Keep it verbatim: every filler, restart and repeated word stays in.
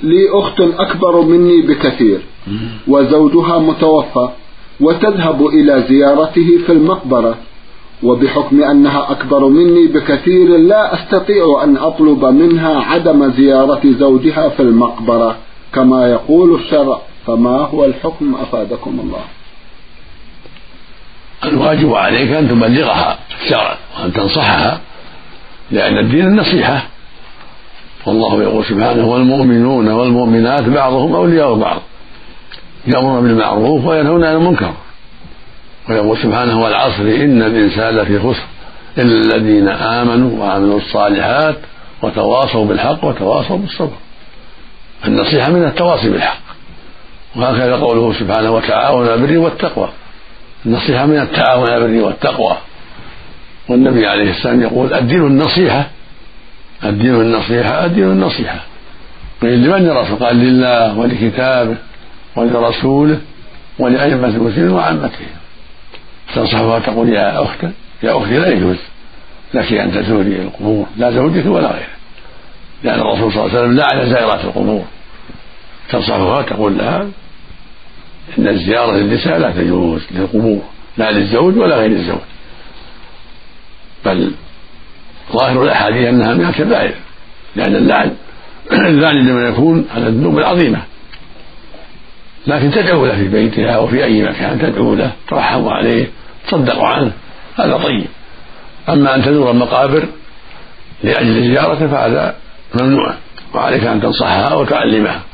لي أخت أكبر مني بكثير وزوجها متوفى وتذهب إلى زيارته في المقبرة، وبحكم أنها أكبر مني بكثير لا أستطيع أن أطلب منها عدم زيارة زوجها في المقبرة كما يقول الشرع، فما هو الحكم أفادكم الله؟ الواجب عليك أن تبلغها الشرع وأن تنصحها، لأن الدين النصيحة، والله يقول سبحانه والمؤمنون والمؤمنات بعضهم أولياء بعض يأمرون بالمعروف وينهون عن المنكر، ويقول سبحانه والعصر إن الإنسان لفي خسر إلا الذين آمنوا وعملوا الصالحات وتواصوا بالحق وتواصوا بالصبر. النصيحة من التواصي بالحق، وهكذا قوله سبحانه وتعاونوا على البر والتقوى، النصيحة من التعاون على البر والتقوى. والنبي عليه السلام يقول الدين النصيحة الدين النصيحة الدين النصيحة. قيل لمن يا رسول؟ قال لله ولكتابه ولرسوله ولأئمة المسلمين وعامتهم. تنصحها تقول يا أخت يا أختي لا يجوز لك أن تزوري القبور، لا زوجك ولا غيره، لأن الرسول صلى الله عليه وسلم لعن زائرات القبور. تنصحها تقول لها إن الزيارة للنساء لا تجوز للقبور، لا للزوج ولا غير الزوج، بل ظاهر الأحاديث أنها من الكبائر، لأن اللعن اللعن لما يكون على الذنوب العظيمة. لكن تدعو له في بيتها وفي أي مكان، تدعو له ترحم عليه تصدق عنه، هذا طيب. أما أن تزور المقابر لأجل زيارته فهذا ممنوع، وعليك أن تنصحها وتعلمها.